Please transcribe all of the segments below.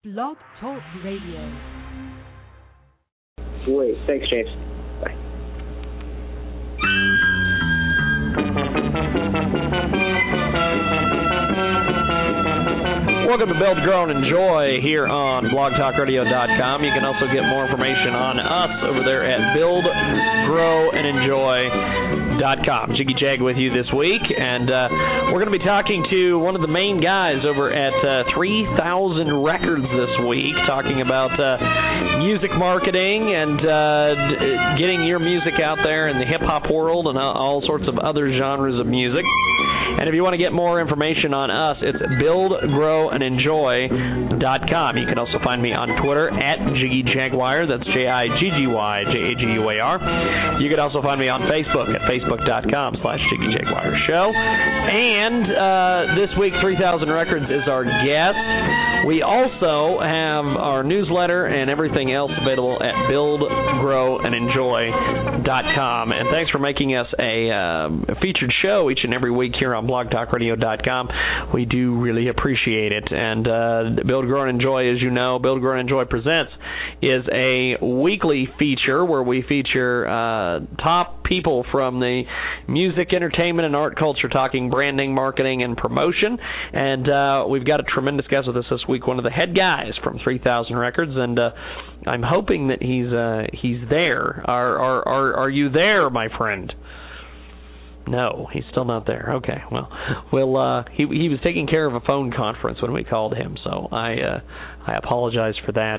Blog Talk Radio. Great. Thanks, James. Bye. Welcome to Build, Grow, and Enjoy here on blogtalkradio.com. You can also get more information on us over there at buildgrowandenjoy.com. Jiggy Jag with you this week, and we're going to be talking to one of the main guys over at 3000 Records this week, talking about music marketing and getting your music out there in the hip-hop world and all sorts of other genres of music. And if you want to get more information on us, it's buildgrowandenjoy.com. You can also find me on Twitter at Jiggy Jaguar. That's JIGGYJAGUAR. You can also find me on Facebook at facebook.com/Jiggy Jaguar Show. And this week, 3000 Records is our guest. We also have our newsletter and everything else available at buildgrowandenjoy.com. And thanks for making us a featured show each and every week here on blogtalkradio.com. We do really appreciate it. And Build, Grow, and Enjoy, as you know, Build, Grow, and Enjoy Presents is a weekly feature where we feature top people from the music, entertainment, and art culture talking branding, marketing, and promotion. And we've got a tremendous guest with us this week, one of the head guys from 3000 Records, and I'm hoping that he's there. Are you there, my friend? No, he's still not there. Okay, well, he was taking care of a phone conference when we called him, so I apologize for that.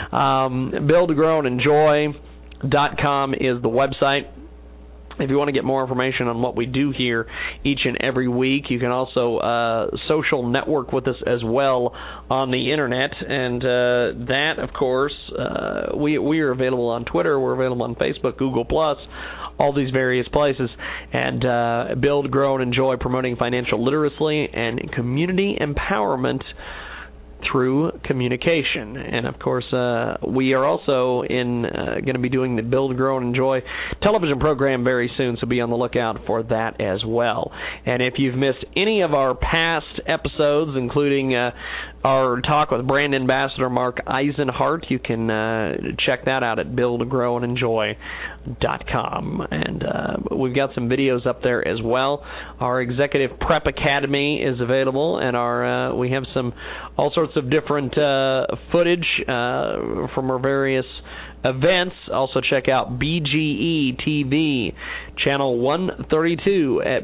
BuildGrowAndEnjoy.com is the website. If you want to get more information on what we do here each and every week, you can also social network with us as well on the Internet. And that, of course, we are available on Twitter. We're available on Facebook, Google+, all these various places. And Build, Grow, and Enjoy, promoting financial literacy and community empowerment through communication. And of course, we are also going to be doing the Build, Grow, and Enjoy television program very soon, so be on the lookout for that as well. And if you've missed any of our past episodes, including our talk with brand ambassador Mark Eisenhart, you can check that out at buildgrowandenjoy.com. And we've got some videos up there as well. Our Executive Prep Academy is available, and we have all sorts of different footage from our various events. Also check out BGE TV, channel 132 at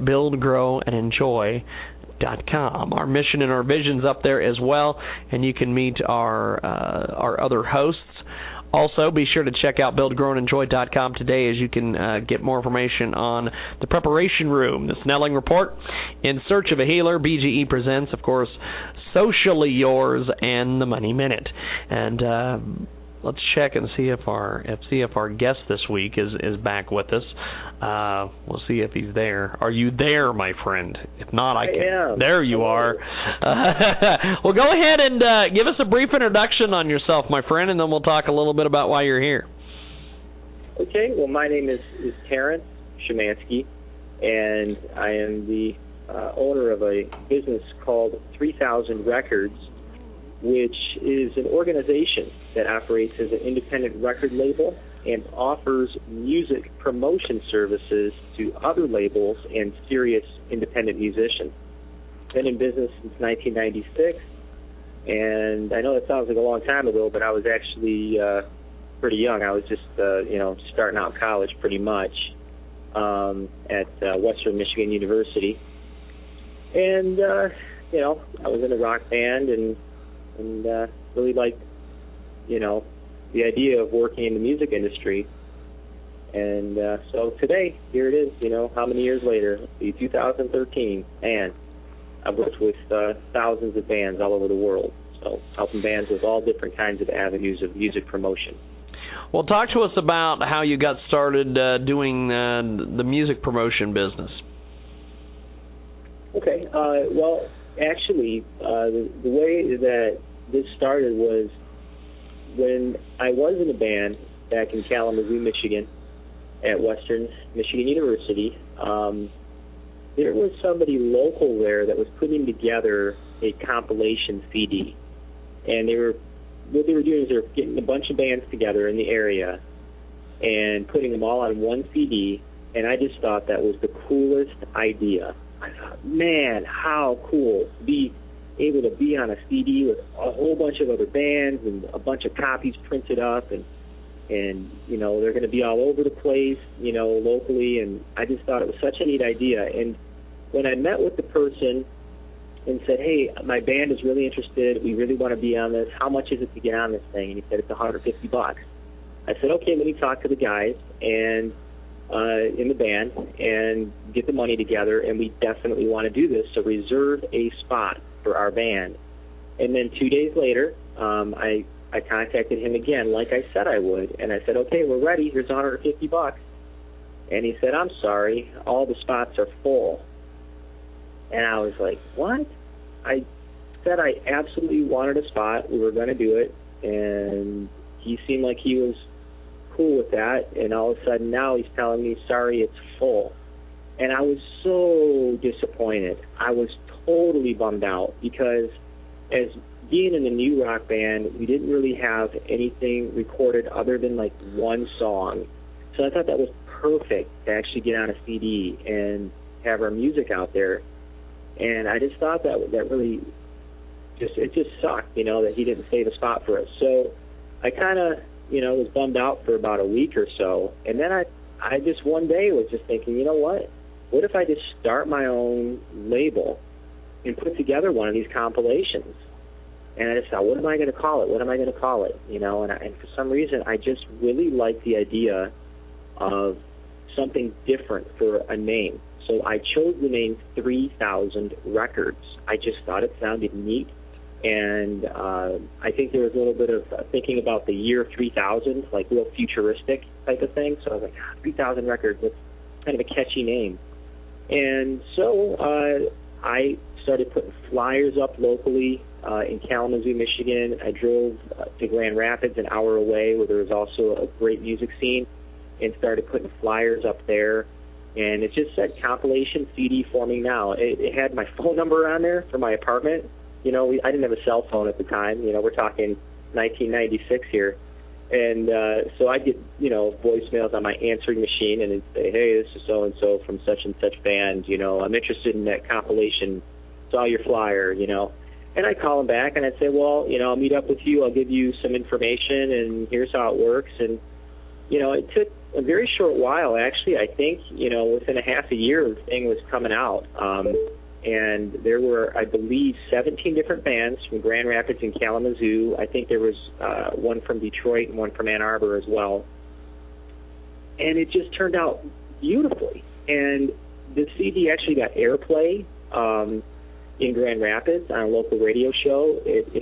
buildgrowandenjoy.com. Our mission and our vision's up there as well, and you can meet our other hosts. Also, be sure to check out buildgrowandenjoy.com today, as you can get more information on the Preparation Room, the Snelling Report, In Search of a Healer. BGE presents, of course, Socially Yours, and the Money Minute. And let's check and see if our guest this week is back with us. We'll see if he's there. Are you there, my friend? If not, I can. am. There you are. Well, go ahead and give us a brief introduction on yourself, my friend, and then we'll talk a little bit about why you're here. Okay. Well, my name is Terrence Szymanski, and I am the owner of a business called 3000 Records, which is an organization that operates as an independent record label and offers music promotion services to other labels and serious independent musicians. Been in business since 1996, and I know it sounds like a long time ago, but I was actually pretty young. I was just starting out college pretty much at Western Michigan University. And, I was in a rock band and really liked, the idea of working in the music industry. And so today, here it is, how many years later, the 2013, and I've worked with thousands of bands all over the world, so helping bands with all different kinds of avenues of music promotion. Well, talk to us about how you got started doing the music promotion business. Okay. Well, actually, the way that this started was when I was in a band back in Kalamazoo, Michigan, at Western Michigan University. There was somebody local there that was putting together a compilation CD, and they were what they were doing is they were getting a bunch of bands together in the area and putting them all on one CD, and I just thought that was the coolest idea. I thought, man, how cool to be able to be on a CD with a whole bunch of other bands and a bunch of copies printed up, and you know, they're going to be all over the place, you know, locally, and I just thought it was such a neat idea. And when I met with the person and said, hey, my band is really interested, we really want to be on this, how much is it to get on this thing? And he said, it's $150. I said, okay, let me talk to the guys and in the band and get the money together, and we definitely want to do this, so reserve a spot for our band. And then 2 days later, I contacted him again, like I said I would, and I said, okay, we're ready, here's $150. And he said, I'm sorry, all the spots are full. And I was like, what? I said I absolutely wanted a spot, we were going to do it, and he seemed like he was cool with that, and all of a sudden now he's telling me, sorry, it's full. And I was so disappointed. I was totally bummed out, because as being in a new rock band, we didn't really have anything recorded other than like one song. So I thought that was perfect to actually get on a CD and have our music out there. And I just thought that really it just sucked, you know, that he didn't save a spot for us. So I kind of, you know, was bummed out for about a week or so. And then I just one day was just thinking, you know what? What if I just start my own label and put together one of these compilations? And I just thought, what am I going to call it? What am I going to call it? You know, and for some reason, I just really liked the idea of something different for a name. So I chose the name 3000 Records. I just thought it sounded neat. And I think there was a little bit of thinking about the year 3000, like real futuristic type of thing. So I was like, 3000 Records, that's kind of a catchy name. And so I started putting flyers up locally in Kalamazoo, Michigan. I drove to Grand Rapids, an hour away, where there was also a great music scene, and started putting flyers up there. And it just said compilation CD forming now. It had my phone number on there for my apartment. You know, I didn't have a cell phone at the time. You know, we're talking 1996 here. And so I'd get, you know, voicemails on my answering machine, and it'd say, hey, this is so-and-so from such and such band. You know, I'm interested in that compilation. Saw your flyer, you know. And I'd call them back, and I'd say, well, you know, I'll meet up with you. I'll give you some information, and here's how it works. And, you know, it took a very short while, actually. I think, you know, within a half a year, the thing was coming out. And there were, I believe, 17 different bands from Grand Rapids and Kalamazoo. I think there was one from Detroit and one from Ann Arbor as well. And it just turned out beautifully. And the CD actually got airplay in Grand Rapids on a local radio show.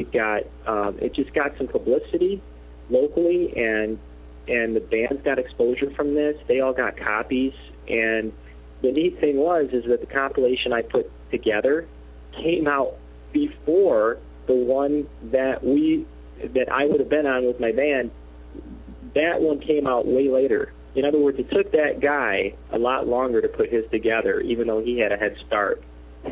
It just got some publicity locally, and the bands got exposure from this. They all got copies, and the neat thing is that the compilation I put together came out before the one that I would have been on with my band. That one came out way later. In other words, it took that guy a lot longer to put his together, even though he had a head start.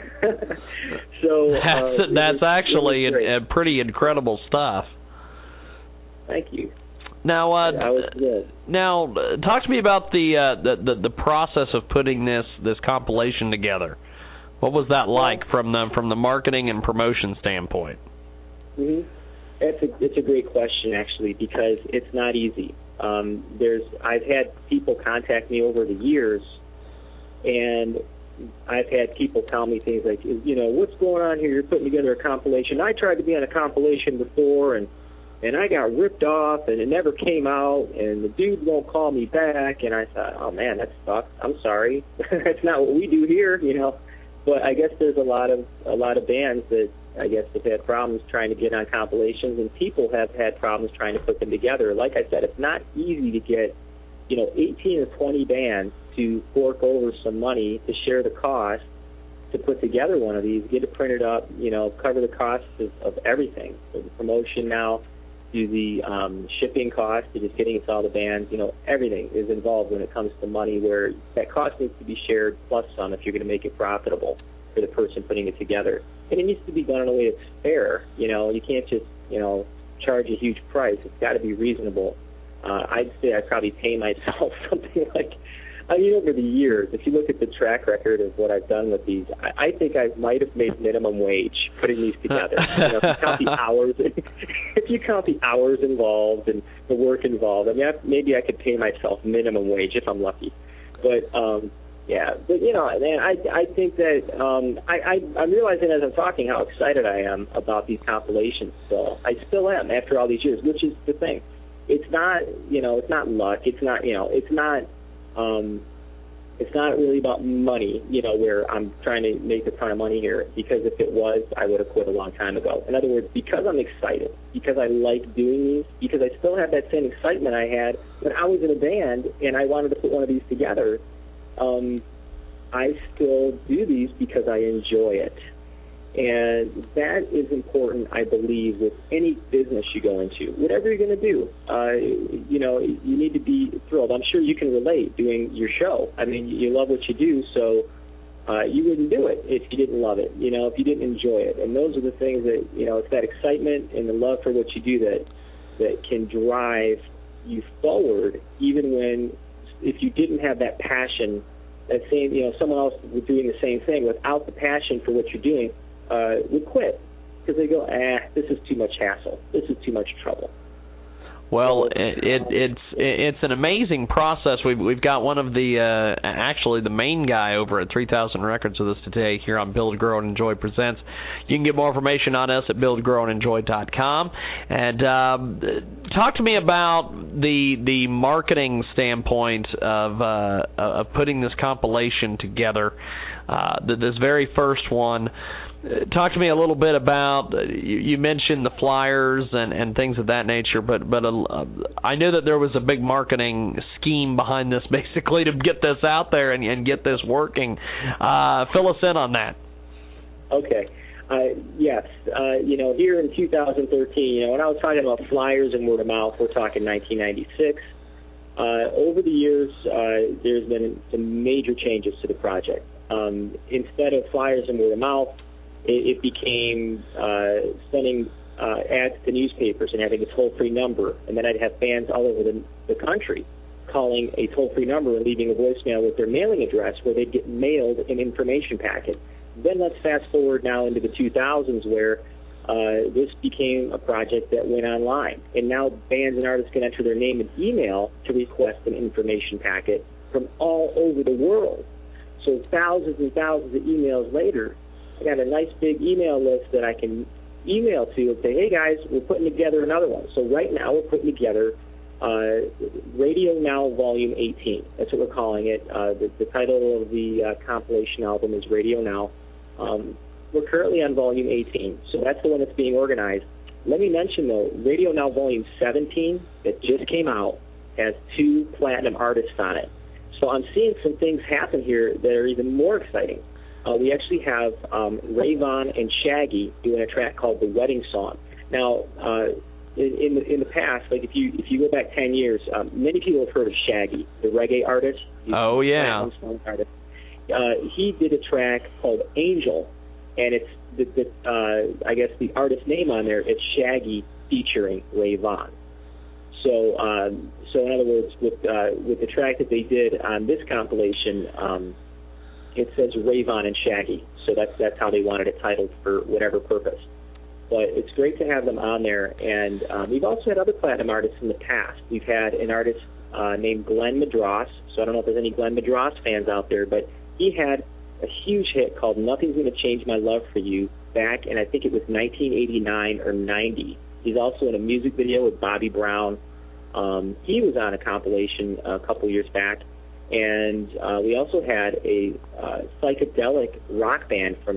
So that's actually a pretty incredible stuff. Thank you. Now, talk to me about the process of putting this compilation together. What was that like from the marketing and promotion standpoint? Mm-hmm. It's a great question, actually, because it's not easy. I've had people contact me over the years, and I've had people tell me things like, you know, what's going on here? You're putting together a compilation. I tried to be on a compilation before, and I got ripped off, and it never came out, and the dude won't call me back. And I thought, oh, man, that sucks. I'm sorry. That's not what we do here, you know. But I guess there's a lot of bands that I guess have had problems trying to get on compilations, and people have had problems trying to put them together. Like I said, it's not easy to get, you know, 18 or 20 bands to fork over some money to share the cost to put together one of these, get it printed up, you know, cover the costs of everything, so the promotion now, to the shipping cost, to just getting it to all the bands, you know, everything is involved when it comes to money, where that cost needs to be shared plus some if you're going to make it profitable for the person putting it together. And it needs to be done in a way that's fair. You know, you can't just, you know, charge a huge price. It's got to be reasonable. I'd say I probably pay myself something like, over the years, if you look at the track record of what I've done with these, I think I might have made minimum wage putting these together. If you count the hours, if you count the hours involved and the work involved, maybe I could pay myself minimum wage if I'm lucky. But I think that I'm realizing as I'm talking how excited I am about these compilations. So I still am after all these years, which is the thing. It's not, it's not luck. It's not, it's not really about money, where I'm trying to make a ton of money here, because if it was, I would have quit a long time ago. In other words, because I'm excited, because I like doing these, because I still have that same excitement I had when I was in a band and I wanted to put one of these together, I still do these because I enjoy it. And that is important, I believe, with any business you go into. Whatever you're going to do, you need to be thrilled. I'm sure you can relate doing your show. You love what you do, so you wouldn't do it if you didn't love it, if you didn't enjoy it. And those are the things that, it's that excitement and the love for what you do that can drive you forward, even when, if you didn't have that passion, that same, someone else was doing the same thing without the passion for what you're doing, would quit because they go, this is too much hassle. This is too much trouble. Well, it's an amazing process. We've got one of the actually the main guy over at 3000 Records with us today here on Build, Grow, and Enjoy Presents. You can get more information on us at buildgrowandenjoy.com. And talk to me about the marketing standpoint of putting this compilation together. This very first one. Talk to me a little bit about, you mentioned the flyers and things of that nature, but I know that there was a big marketing scheme behind this, basically, to get this out there and get this working. Fill us in on that. Okay. Yes. Here in 2013, when I was talking about flyers and word of mouth, we're talking 1996. Over the years, there's been some major changes to the project. Instead of flyers and word of mouth, it became sending ads to newspapers and having a toll-free number. And then I'd have bands all over the country calling a toll-free number and leaving a voicemail with their mailing address where they'd get mailed an information packet. Then let's fast forward now into the 2000s where this became a project that went online. And now bands and artists can enter their name and email to request an information packet from all over the world. So thousands and thousands of emails later, I got a nice big email list that I can email to and say, hey, guys, we're putting together another one. So right now we're putting together Radio Now Volume 18. That's what we're calling it. The title of the compilation album is Radio Now. We're currently on Volume 18, so that's the one that's being organized. Let me mention, though, Radio Now Volume 17 that just came out has 2 platinum artists on it. So I'm seeing some things happen here that are even more exciting. We actually have Ray Vaughan and Shaggy doing a track called The Wedding Song. Now, in the past, like if you go back 10 years, many people have heard of Shaggy, the reggae artist. Oh, yeah. Artist. He did a track called Angel, and it's I guess the artist name on there, it's Shaggy featuring Ray Vaughan. So in other words, with the track that they did on this compilation, it says Ray Vaughan and Shaggy. So that's how they wanted it titled for whatever purpose. But it's great to have them on there. And we've also had other platinum artists in the past. We've had an artist named Glenn Madross. So I don't know if there's any Glenn Madross fans out there, but he had a huge hit called Nothing's Gonna Change My Love for You back in, I think it was 1989 or 90. He's also in a music video with Bobby Brown. He was on a compilation a couple years back. And we also had a psychedelic rock band from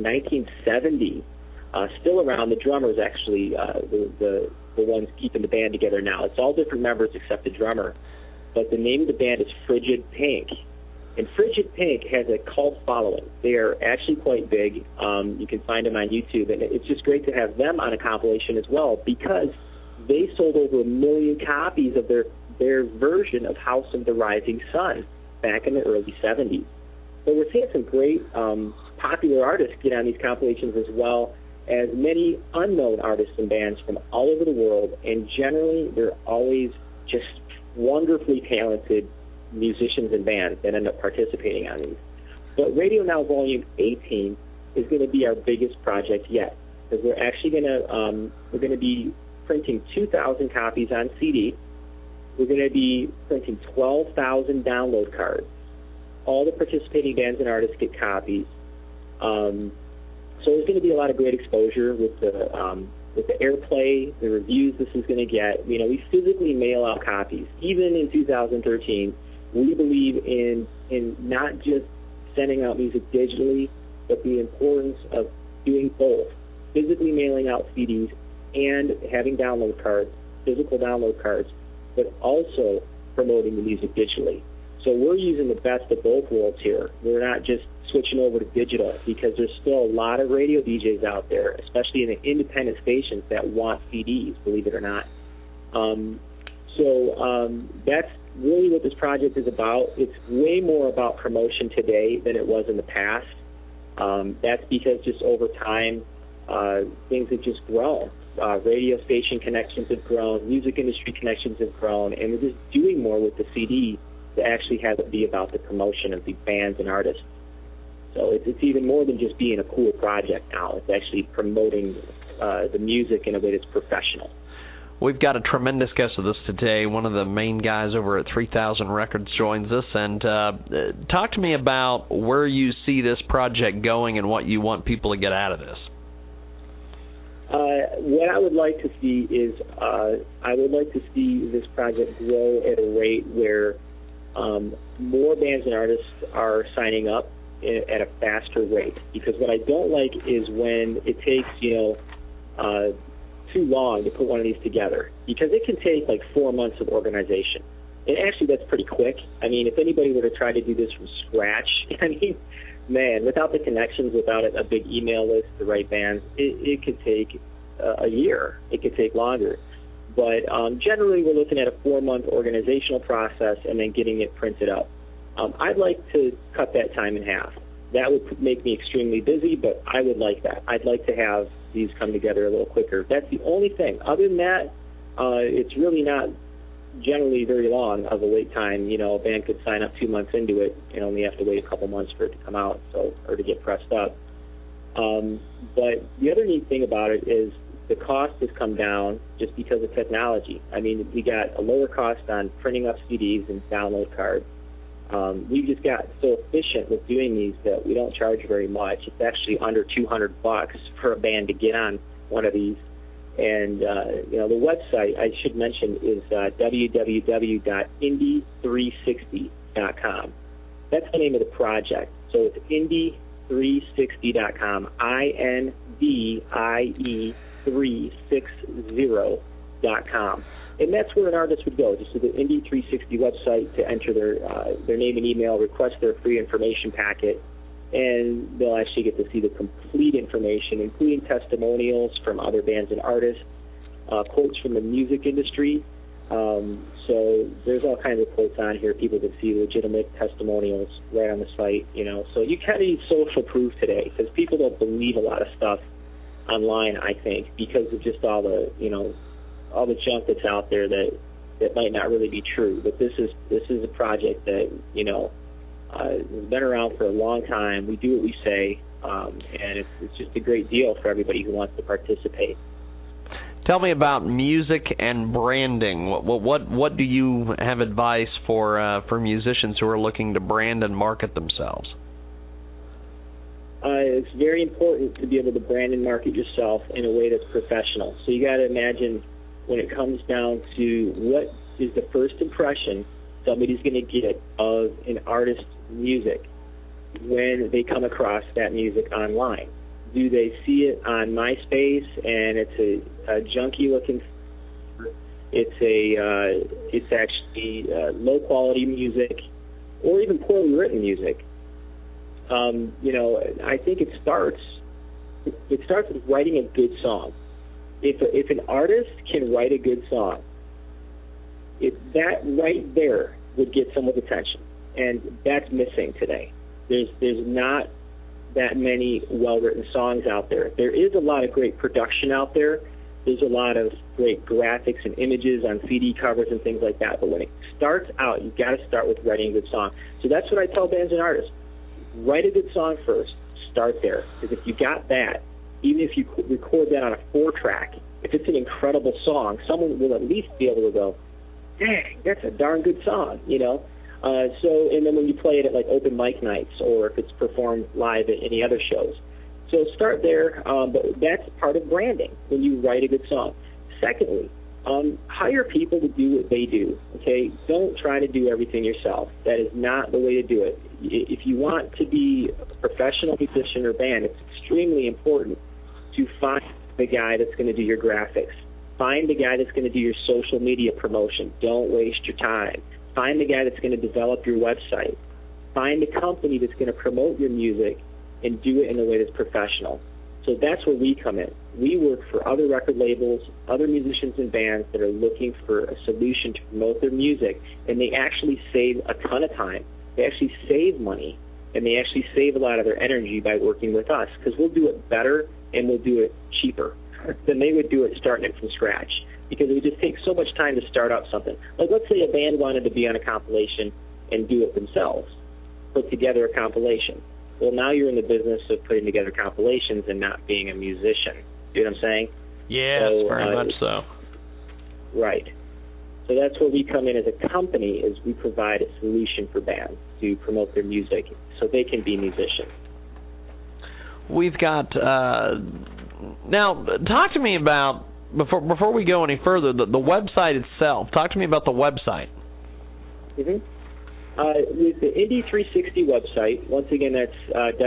1970, still around. The drummer's actually the ones keeping the band together now. It's all different members except the drummer. But the name of the band is Frigid Pink. And Frigid Pink has a cult following. They are actually quite big. You can find them on YouTube. And it's just great to have them on a compilation as well because they sold over 1 million copies of their version of House of the Rising Sun back in the early 70s. So we're seeing some great popular artists get on these compilations as well. as many unknown artists and bands from all over the world, and generally they're always just wonderfully talented musicians and bands that end up participating on these. But Radio Now Volume 18 is going to be our biggest project yet, because we're actually going to be printing 2,000 copies on CD. We're going to be printing 12,000 download cards. All the participating bands and artists get copies. So there's going to be a lot of great exposure with the airplay, the reviews this is going to get. You know, we physically mail out copies. Even in 2013, we believe in not just sending out music digitally, but the importance of doing both, physically mailing out CDs and having download cards, physical download cards, but also promoting the music digitally. So we're using the best of both worlds here. We're not just switching over to digital, because there's still a lot of radio DJs out there, especially in the independent stations, that want CDs, believe it or not. So that's really what this project is about. It's way more about promotion today than it was in the past. That's because just over time, things have just grown. Radio station connections have grown, music industry connections have grown, and we're just doing more with the CD to actually have it be about the promotion of the bands and artists. So it's even more than just being a cool project now. It's actually promoting the music in a way that's professional. We've got a tremendous guest with us today. One of the main guys over at 3000 Records joins us. And talk to me about where you see this project going and what you want people to get out of this. What I would like to see is I would like to see this project grow at a rate where more bands and artists are signing up at a faster rate. Because what I don't like is when it takes, too long to put one of these together, because it can take like 4 months of organization. And actually, that's pretty quick. I mean, if anybody were to try to do this from scratch, I mean, man, without the connections, without a big email list, the right bands, it could take a year. It could take longer. But generally, we're looking at a 4-month organizational process and then getting it printed up. I'd like to cut that time in half. That would make me extremely busy, but I would like that. I'd like to have these come together a little quicker. That's the only thing. Other than that, it's really not generally very long of a wait time. You know, a band could sign up 2 months into it and only have to wait a couple months for it to come out, or to get pressed up. But the other neat thing about it is the cost has come down just because of technology. I mean, we got a lower cost on printing up CDs and download cards. We've just got so efficient with doing these that we don't charge very much. It's actually under $200 for a band to get on one of these. And, the website, I should mention, is www.indie360.com. That's the name of the project. So it's indie360.com, INDIE360.com. And that's where an artist would go, just to the Indie360 website to enter their name and email, request their free information packet, and they'll actually get to see the complete information, including testimonials from other bands and artists, quotes from the music industry. So there's all kinds of quotes on here. People can see legitimate testimonials right on the site, So you kind of need social proof today, because people don't believe a lot of stuff online, I think, because of just all the, all the junk that's out there that might not really be true. But this is a project that has been around for a long time. We do what we say, and it's just a great deal for everybody who wants to participate. Tell me about music and branding. What do you have advice for musicians who are looking to brand and market themselves? It's very important to be able to brand and market yourself in a way that's professional. So you got to imagine, when it comes down to what is the first impression somebody's going to get of an artist's music when they come across that music online. Do they see it on MySpace and it's a junky looking? It's actually low quality music, or even poorly written music. I think it starts with writing a good song. If an artist can write a good song, that right there would get someone's attention, and that's missing today. There's not that many well-written songs out there. There is a lot of great production out there. There's a lot of great graphics and images on CD covers and things like that. But when it starts out, you've got to start with writing a good song. So that's what I tell bands and artists. Write a good song first. Start there. Because if you got that, even if you record that on a 4-track, if it's an incredible song, someone will at least be able to go, dang, that's a darn good song, you know? And then when you play it at like open mic nights or if it's performed live at any other shows. So start there, but that's part of branding when you write a good song. Secondly, hire people to do what they do, okay? Don't try to do everything yourself. That is not the way to do it. If you want to be a professional musician or band, it's extremely important to find the guy that's going to do your graphics. Find the guy that's going to do your social media promotion. Don't waste your time. Find the guy that's going to develop your website. Find a company that's going to promote your music and do it in a way that's professional. So that's where we come in. We work for other record labels, other musicians and bands that are looking for a solution to promote their music, and they actually save a ton of time. They actually save money, and they actually save a lot of their energy by working with us because we'll do it better and we'll do it cheaper than they would do it starting it from scratch, because it would just take so much time to start up something. Like, let's say a band wanted to be on a compilation and do it themselves, put together a compilation. Well, now you're in the business of putting together compilations and not being a musician. You know what I'm saying? Yes, so, very much so. Right. So that's where we come in as a company, is we provide a solution for bands to promote their music so they can be musicians. We've got... now, talk to me about, before we go any further, the website itself. Talk to me about the website. Mm-hmm. With the Indie 360 website, once again, that's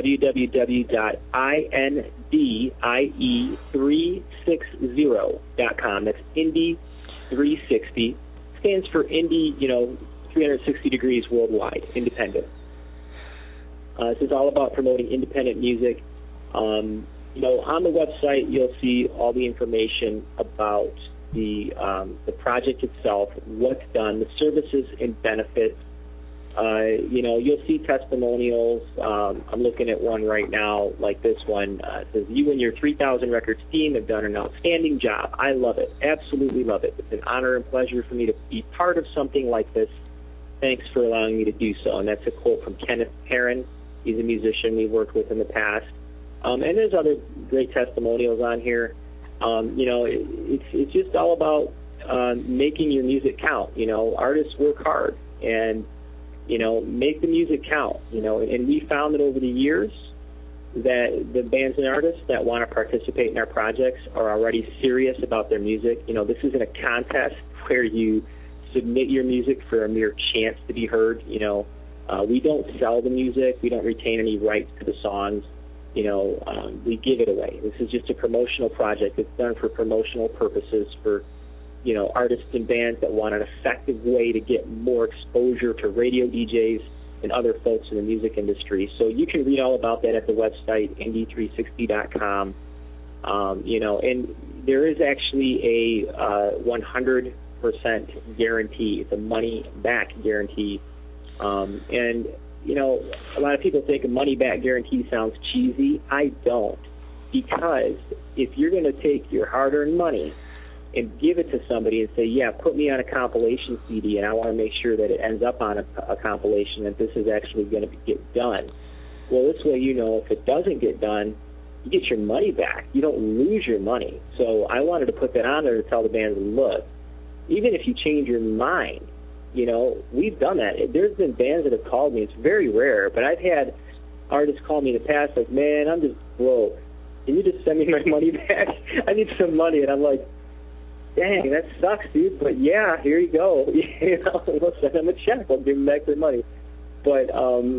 www.indie360.com. That's Indie 360. Stands for Indie, 360 degrees worldwide, independent. This is all about promoting independent music. On the website, you'll see all the information about the project itself, what's done, the services and benefits. You'll see testimonials. I'm looking at one right now, like this one. It says, you and your 3,000 Records team have done an outstanding job. I love it. Absolutely love it. It's an honor and pleasure for me to be part of something like this. Thanks for allowing me to do so. And that's a quote from Kenneth Perrin. He's a musician we've worked with in the past. And there's other great testimonials on here. It's just all about making your music count. Artists work hard, and make the music count, and we found that over the years that the bands and artists that want to participate in our projects are already serious about their music. This isn't a contest where you submit your music for a mere chance to be heard. We don't sell the music. We don't retain any rights to the songs. We give it away. This is just a promotional project. It's done for promotional purposes for artists and bands that want an effective way to get more exposure to radio DJs and other folks in the music industry. So you can read all about that at the website, indie360.com. And there is actually a 100% guarantee. It's a money-back guarantee. A lot of people think a money-back guarantee sounds cheesy. I don't. Because if you're going to take your hard-earned money and give it to somebody and say, yeah, put me on a compilation CD, and I want to make sure that it ends up on a compilation, that this is actually going to get done. Well, this way if it doesn't get done, you get your money back. You don't lose your money. So I wanted to put that on there to tell the bands, look, even if you change your mind, we've done that. There's been bands that have called me. It's very rare, but I've had artists call me in the past like, man, I'm just broke. Can you just send me my money back? I need some money. And I'm like, dang, that sucks, dude. But yeah, here you go. We'll send them a check. We'll give them back their money. But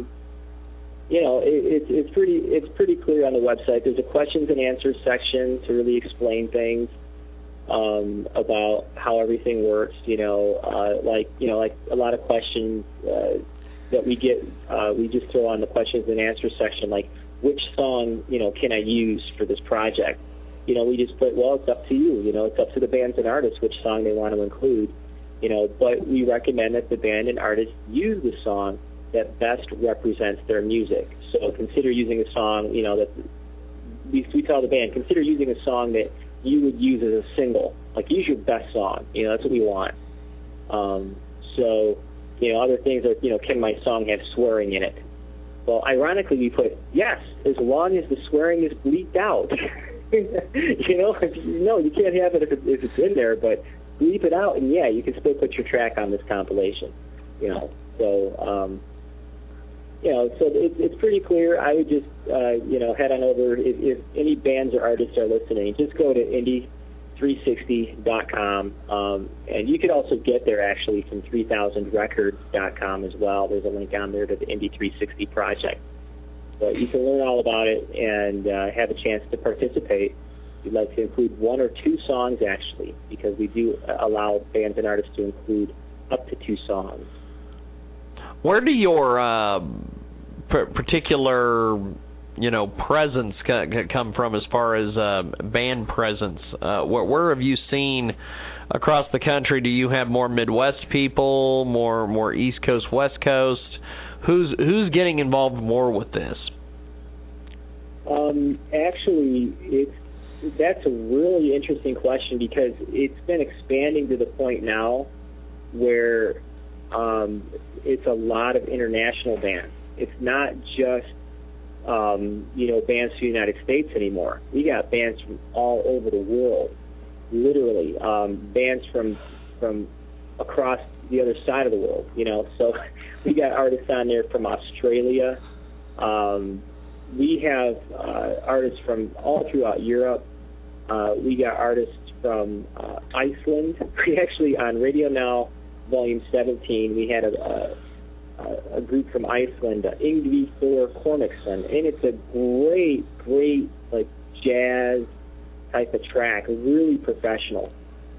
it's pretty clear on the website. There's a questions and answers section to really explain things about how everything works. Like a lot of questions that we get, we just throw on the questions and answers section, like which song can I use for this project. We just put, well, it's up to you. It's up to the bands and artists which song they want to include. But we recommend that the band and artist use the song that best represents their music. So consider using a song, that we tell the band, consider using a song that you would use as a single. Like, use your best song. That's what we want. So, other things are, can my song have swearing in it? Well, ironically, we put, yes, as long as the swearing is bleeped out. You can't have it if it's in there, but bleep it out, and you can still put your track on this compilation. So it's pretty clear. I would just, head on over. If any bands or artists are listening, just go to indie360.com, and you could also get there actually from 3000records.com as well. There's a link on there to the Indie 360 project. But you can learn all about it and have a chance to participate. We'd like to include 1 or 2 songs, actually, because we do allow bands and artists to include up to 2 songs. Where do your particular, presence come from as far as band presence? Where have you seen across the country? Do you have more Midwest people, more East Coast, West Coast? Who's getting involved more with this? Actually, that's a really interesting question, because it's been expanding to the point now where it's a lot of international bands. It's not just bands from the United States anymore. We got bands from all over the world, literally. Bands from across the other side of the world. So we got artists on there from Australia. We have artists from all throughout Europe. We got artists from Iceland. We actually, on Radio Now Volume 17, we had a group from Iceland, Yngvi Thor Kormaksson, and it's a great, like, jazz type of track, really professional.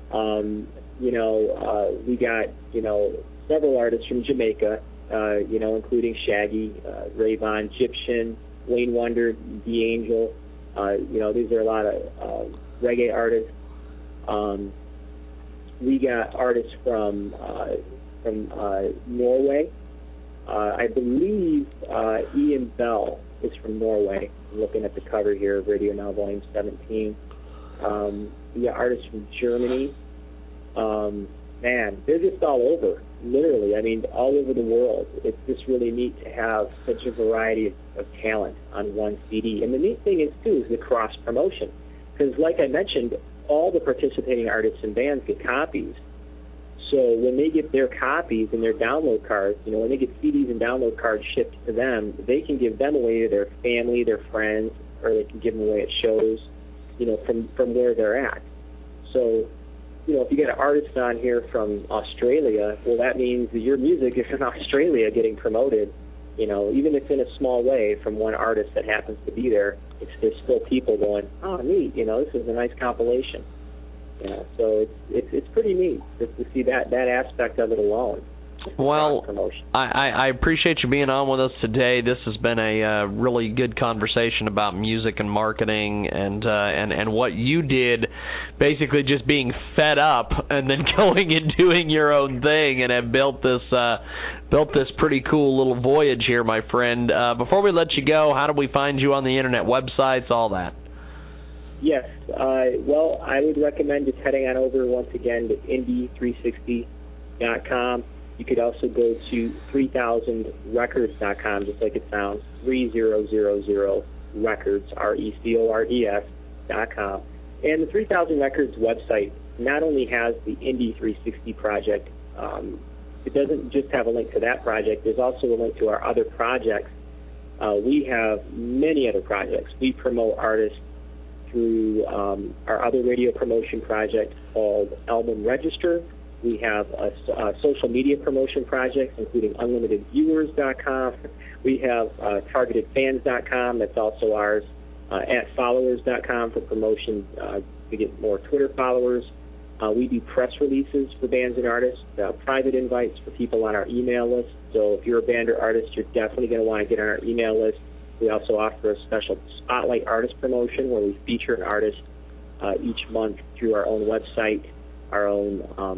We got, several artists from Jamaica, including Shaggy, Rayvon, Egyptian, Wayne Wonder, D'Angel. These are a lot of reggae artists. We got artists from Norway. I believe Ian Bell is from Norway. I'm looking at the cover here of Radio Now Volume 17. We got artists from Germany. They're just all over, literally. I mean, all over the world. It's just really neat to have such a variety of talent on one CD. And the neat thing is, too, is the cross-promotion. Because, like I mentioned, all the participating artists and bands get copies. So when they get their copies and their download cards, when they get CDs and download cards shipped to them, they can give them away to their family, their friends, or they can give them away at shows, from where they're at. So, if you get an artist on here from Australia, well, that means that your music is in Australia getting promoted, even if in a small way from one artist that happens to be there. There's still people going, oh, neat, this is a nice compilation. So it's pretty neat just to see that aspect of it alone. Well, I appreciate you being on with us today. This has been a really good conversation about music and marketing and what you did, basically just being fed up and then going and doing your own thing, and have built this pretty cool little voyage here, my friend. Before we let you go, how do we find you on the internet, websites, all that? Yes. Well, I would recommend just heading on over once again to indie360.com. You could also go to 3000records.com, just like it sounds, 3000 records, records.com. And the 3000 Records website not only has the Indie 360 project, it doesn't just have a link to that project. There's also a link to our other projects. We have many other projects. We promote artists through our other radio promotion project called Album Register. We have a social media promotion project, including unlimitedviewers.com. We have targetedfans.com. That's also ours. @followers.com for promotion to get more Twitter followers. We do press releases for bands and artists, private invites for people on our email list. So if you're a band or artist, you're definitely going to want to get on our email list. We also offer a special Spotlight Artist promotion where we feature an artist each month through our own website, our own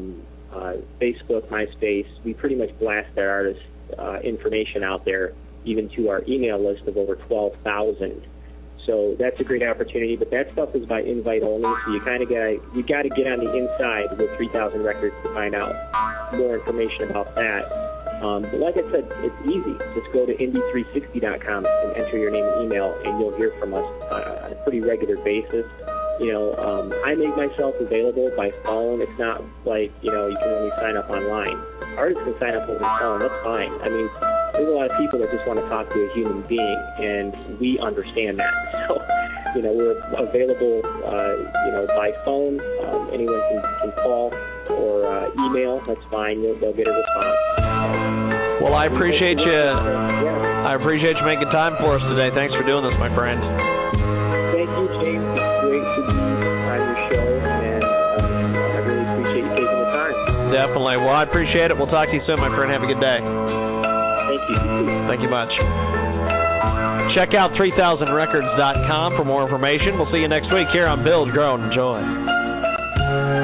Facebook, MySpace. We pretty much blast our artists' information out there, even to our email list of over 12,000. So that's a great opportunity, but that stuff is by invite only, so you got to get on the inside with 3,000 Records to find out more information about that. But like I said, it's easy. Just go to indie360.com and enter your name and email, and you'll hear from us on a pretty regular basis. I make myself available by phone. It's not like, you can only sign up online. Artists can sign up over the phone. That's fine. I mean, there's a lot of people that just want to talk to a human being, and we understand that. So, we're available, by phone. Anyone can call or email. That's fine. They'll get a response. Well, I appreciate you. I appreciate you making time for us today. Thanks for doing this, my friend. Thank you, James. It's great to be on your show, and I really appreciate you taking the time. Definitely. Well, I appreciate it. We'll talk to you soon, my friend. Have a good day. Thank you. Thank you much. Check out 3000records.com for more information. We'll see you next week here on Build, Grow, and Enjoy.